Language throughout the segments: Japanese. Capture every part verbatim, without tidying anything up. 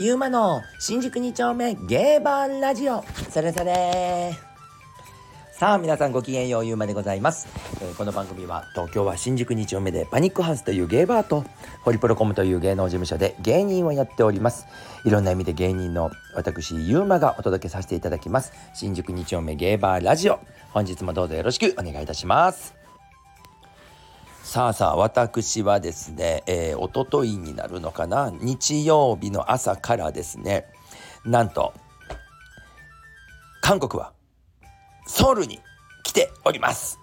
ゆうまの新宿に丁目ゲーバーラジオ。それそれさあ皆さんごきげんよう、ゆうまでございます、えー、この番組は東京は新宿に丁目でパニックハウスというゲーバーとホリプロコムという芸能事務所で芸人をやっております。いろんな意味で芸人の私ゆうまがお届けさせていただきます新宿に丁目ゲーバーラジオ。本日もどうぞよろしくお願いいたします。さあさあ私はですね、えー、おとといになるのかな、日曜日の朝からですね、なんと韓国はソウルに来ております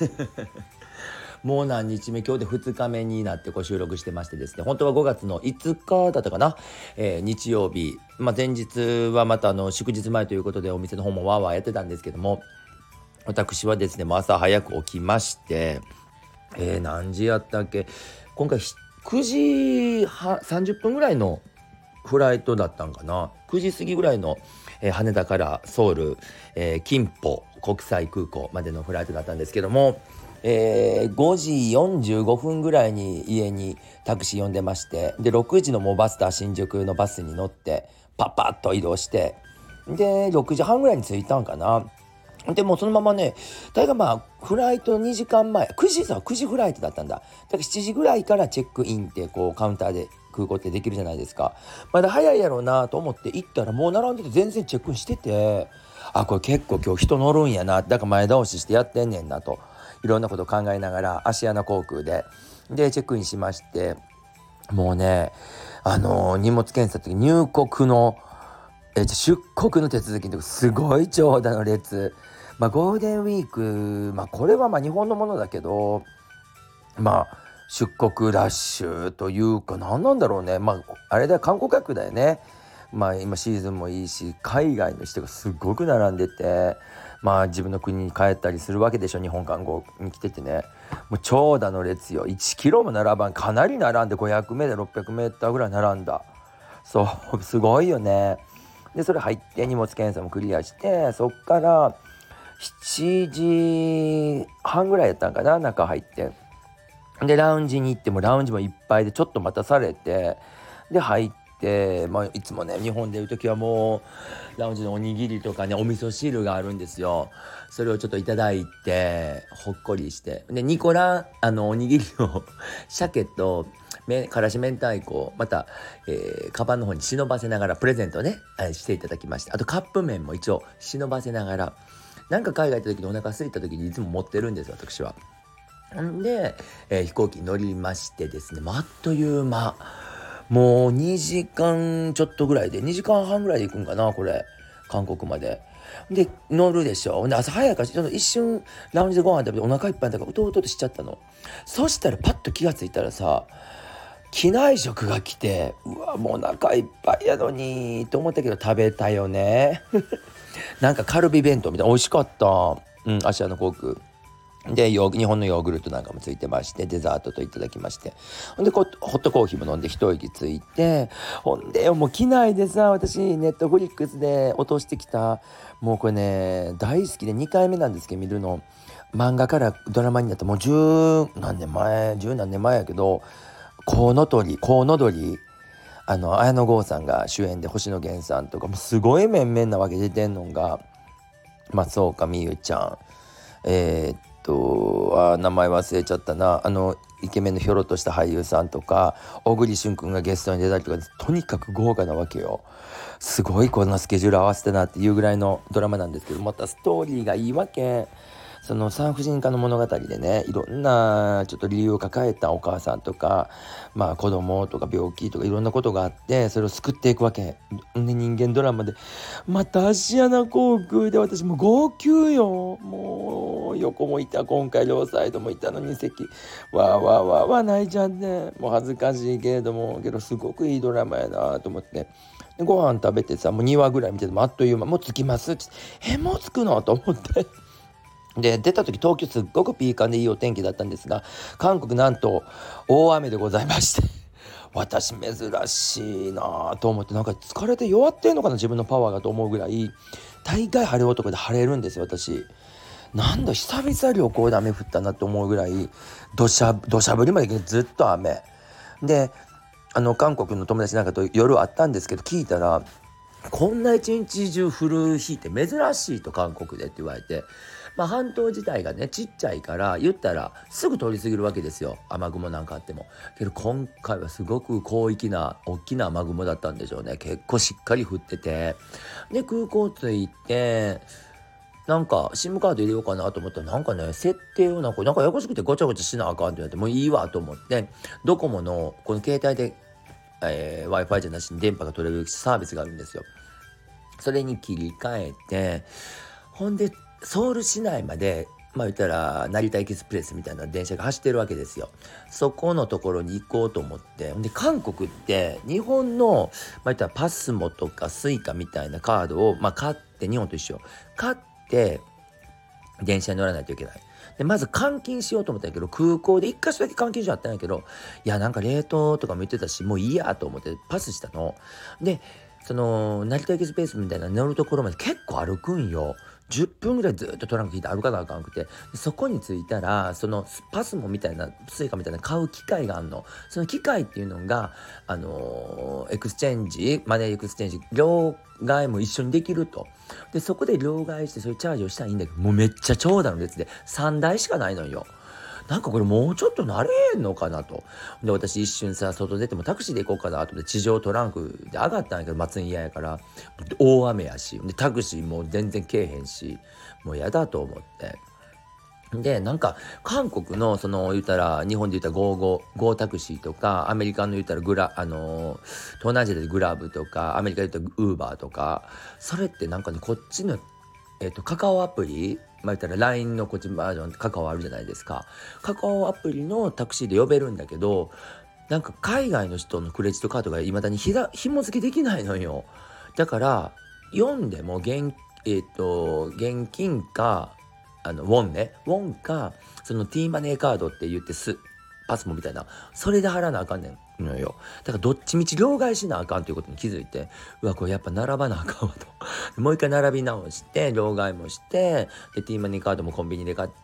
もう何日目、今日でふつかめになってご収録してましてですね、本当はごがつのいつかだったかな、えー、日曜日、まあ、前日はまたあの祝日前ということでお店の方もわーわーやってたんですけども、私はですねもう朝早く起きまして、えー、何時やったっけ、今回くじはさんじゅっぷんぐらいのフライトだったんかな、くじ過ぎぐらいの、えー、羽田からソウル、えー、キンポ国際空港までのフライトだったんですけども、えー、ごじよんじゅうごふんぐらいに家にタクシー呼んでまして、でろくじのモバスター新宿のバスに乗ってパッパッと移動して、でろくじはんぐらいに着いたんかな。でもうそのままね、大概まあフライトにじかんまえ、くじさくじフライトだったんだ。だからしちじぐらいからチェックインってこうカウンターで空港ってできるじゃないですか。まだ早いやろうなと思って行ったら、もう並んでて全然チェックインしてて、あ、これ結構今日人乗るんやな、だから前倒ししてやってんねんなと、いろんなこと考えながら芦屋の航空ででチェックインしまして、もうねあのー、荷物検査って入国のえ出国の手続きのとこすごい長蛇の列。まあゴールデンウィーク、まあこれはまあ日本のものだけど、まあ出国ラッシュというか何なんだろうね。まああれだよ、観光客だよね。まあ今シーズンもいいし、海外の人がすごく並んでて、まあ自分の国に帰ったりするわけでしょ、日本観光に来ててね。もう長蛇の列よ、いちキロも並ばん、かなり並んでごひゃくメートルろっぴゃくメートルぐらい並んだ。そうすごいよね。でそれ入って荷物検査もクリアして、そっからしちじはんぐらいやったんかな、中入って、でラウンジに行ってもラウンジもいっぱいでちょっと待たされて、で入って、まあ、いつもね日本でいう時はもうラウンジのおにぎりとかね、お味噌汁があるんですよ。それをちょっといただいてほっこりして、でニコラあのおにぎりを鮭とからし明太子また、えー、カバンの方に忍ばせながらプレゼントね、えー、していただきました。あとカップ麺も一応忍ばせながら、なんか海外行った時にお腹空いた時にいつも持ってるんですよ、私は。んで、えー、飛行機に乗りましてですね、あっという間、もうにじかんちょっとぐらいでにじかんはんぐらいで行くんかな、これ韓国まで。で乗るでしょ。で朝早いからちょっと一瞬ラウンジでご飯食べてお腹いっぱいだからうとうととしちゃったの。そしたらパッと気がついたらさ、機内食が来て、うわもうお腹いっぱいやのにと思ったけど食べたよねなんかカルビ弁当みたいな美味しかった。うん、アジアの航空でヨー日本のヨーグルトなんかもついてまして、デザートといただきまして、ほんでこうホットコーヒーも飲んで一息ついて、ほんでもう機内でさ、私ネットフリックスで落としてきた、もうこれね大好きでにかいめなんですけど見るの、漫画からドラマになったもう十何年前十何年前やけど、コウノトリコウノドリあの綾野剛さんが主演で、星野源さんとかもすごい面々なわけ出てんのが、松岡美優ちゃん、えー、っとあ名前忘れちゃったな、あのイケメンのひょろっとした俳優さんとか、小栗旬くんがゲストに出たりとか、とにかく豪華なわけよ。すごいこんなスケジュール合わせたなっていうぐらいのドラマなんですけど、またストーリーがいいわけ。その産婦人科の物語でね、いろんなちょっと理由を抱えたお母さんとか、まあ子供とか病気とかいろんなことがあって、それを救っていくわけ。で人間ドラマで、またアシアナ航空で私もう号泣よ。もう横もいた、今回両サイドもいたのに席わーわーわーわー泣いちゃって、もう恥ずかしいけれども、けどすごくいいドラマやなと思って、でご飯食べてさ、もうにわぐらい見ててもあっという間、もう着きますって、えもう着くのと思ってで出た時東京すっごくピーカンでいいお天気だったんですが、韓国なんと大雨でございまして私珍しいなと思って、なんか疲れて弱ってんのかな自分のパワーがと思うぐらい、大概晴れ男で晴れるんですよ私。なんだ久々旅行で雨降ったなって思うぐらい、土砂土砂降りまでずっと雨で、 あの韓国の友達なんかと夜あったんですけど、聞いたらこんな一日中降る日って珍しいと、韓国でって言われて、まあ半島自体がねちっちゃいから言ったらすぐ通り過ぎるわけですよ、雨雲なんかあっても。けど今回はすごく広域な大きな雨雲だったんでしょうね。結構しっかり降ってて、で空港着いてなんか SIM カード入れようかなと思ったら、なんかね設定をなんかなんかややこしくてごちゃごちゃしなあかんって言われて、もういいわと思ってドコモのこの携帯で、えー、Wi-Fi じゃなしに電波が取れるサービスがあるんですよ。それに切り替えて、ほんでソウル市内までまあ言ったら成田エキスプレスみたいな電車が走ってるわけですよ。そこのところに行こうと思って、で韓国って日本のまあ言ったらパスモとかスイカみたいなカードをまあ買って、日本と一緒買って電車に乗らないといけない。でまず換金しようと思ったんやけど、空港で一箇所だけ換金所あったんやけど、いやなんか冷凍とかも言ってたしもういいやと思ってパスしたの。でその成田エキスプレスみたいな乗るところまで結構歩くんよ。じゅっぷんぐらいずっとトランク引いて歩かなあかんくて、そこに着いたらそのパスモみたいなスイカみたいな買う機械があんの。その機械っていうのがあのー、エクスチェンジマネーエクスチェンジ両替も一緒にできると。でそこで両替してそういうチャージをしたらいいんだけど、もうめっちゃ長蛇の列でさんだいしかないのよ。なんかこれもうちょっと慣れへんのかなと。で私一瞬さ外出てもタクシーで行こうかなと思って地上トランクで上がったんやけど、待つん嫌やから大雨やし、でタクシーも全然けえへんしもうやだと思って、でなんか韓国のその言ったら日本で言ったらゴーゴーゴータクシーとか、アメリカの言ったらグラあのー、東南アジアでグラブとか、アメリカで言ったらウーバーとか、それってなんかねこっちのえっとカカオアプリ、まあ言ったら ライン のこっちバージョンカカオあるじゃないですか。カカオアプリのタクシーで呼べるんだけど、なんか海外の人のクレジットカードがいまだにひだ紐付けできないのよ。だから読んでも現、えっと現金かあのウォンねウォンかその T マネーカードって言ってすパスモみたいな、それで払わなあかんねんのよ。だからどっちみち両替しなあかんということに気づいて、うわこれやっぱ並ばなあかんわともう一回並び直して両替もして、で T マネーカードもコンビニで買って、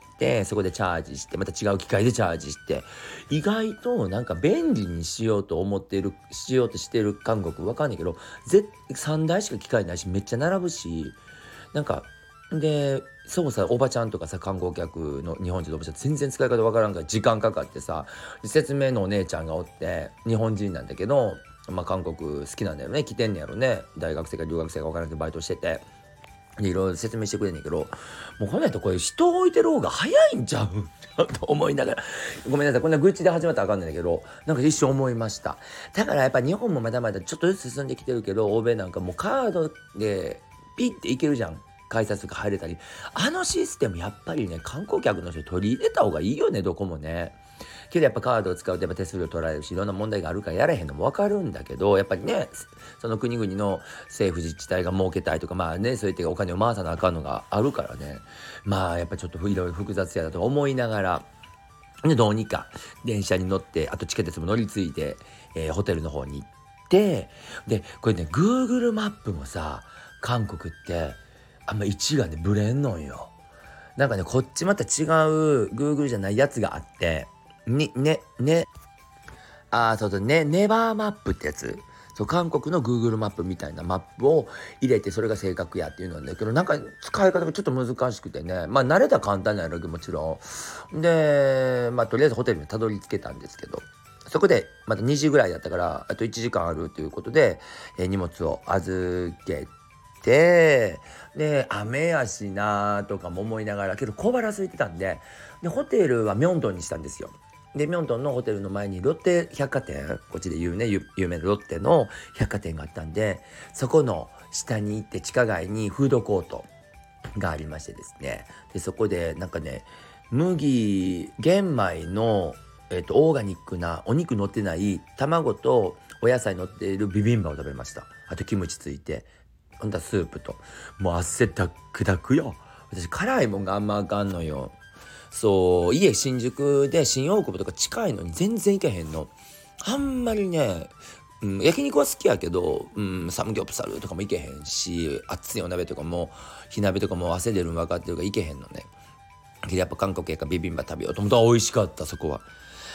そこでチャージして、また違う機械でチャージして、意外となんか便利にしようと思ってるしようとしてる韓国わかんないけど、ぜさんだいしか機械ないしめっちゃ並ぶし、なんかでそうさおばちゃんとかさ観光客の日本人のおばちゃん全然使い方わからんから時間かかってさ、説明のお姉ちゃんがおって日本人なんだけど、まあ韓国好きなんだよね、来てんねやろね、大学生か留学生かわからんけどバイトしてて、でいろいろ説明してくれんねんけど、もうこんなんやったらこれ人置いてる方が早いんちゃうと思いながら、ごめんなさいこんな愚痴で始まったらあかんねんけど、なんか一瞬思いました。だからやっぱ日本もまだまだちょっとずつ進んできてるけど、欧米なんかもうカードでピッていけるじゃん、改札が入れたり。あのシステムやっぱりね観光客の人取り入れた方がいいよね、どこもね。けどやっぱカードを使うとやっぱ手数料取られるしいろんな問題があるからやれへんのも分かるんだけど、やっぱりねその国々の政府自治体が設けたいとか、まあねそういったお金を回さなあかんのがあるからね、まあやっぱちょっといろいろ複雑やだと思いながら、でどうにか電車に乗って、あとチケットも乗り継いで、えーホテルの方に行って、でこれね Google マップもさ韓国ってあんま位置がねブレんのんよ。なんかねこっちまた違う Google じゃないやつがあって、にねねあーそうそうねネバーマップってやつ、そう韓国の Google マップみたいなマップを入れてそれが正確やっていうのなんだけど、なんか使い方がちょっと難しくてね、まあ慣れたら簡単なんやろうけどもちろんで、まあとりあえずホテルにたどり着けたんですけど、そこでまたにじぐらいだったからあといちじかんあるということで、えー荷物を預けて、で雨やしなとかも思いながら、けど小腹空いてたんで、でホテルはミョンドンにしたんですよ。でミョンドンのホテルの前にロッテ百貨店、こっちで有,、ね、有有名なロッテの百貨店があったんで、そこの下に行って地下街にフードコートがありましてですね、でそこでなんかね麦玄米の、えっと、オーガニックなお肉乗ってない卵とお野菜乗っているビビンバを食べました。あとキムチついて、ほんとスープと、もう汗だくだくよ。私辛いもんがあんまあかんのよ。そう家新宿で新大久保とか近いのに全然行けへんの。あんまりね、うん、焼肉は好きやけど、うん、サムギョプサルとかも行けへんし、熱いお鍋とかも火鍋とかも汗出るの分かってるから行けへんのね。やっぱ韓国やからビビンバ食べようと思ったら美味しかった。そこは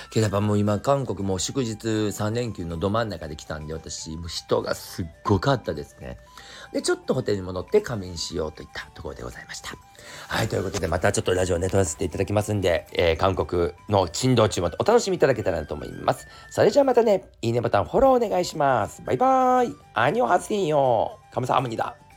けどやっぱもう今韓国もう祝日さん連休のど真ん中で来たんで、私もう人がすっごかったですね。でちょっとホテルに戻って仮眠しようといったところでございました。はい、ということでまたちょっとラジオね撮らせていただきますんで、えー、韓国の珍道中もお楽しみいただけたらなと思います。それじゃあまたね、いいねボタンフォローお願いします。バイバーイ。アニョハセヨ。カムサハムニダ。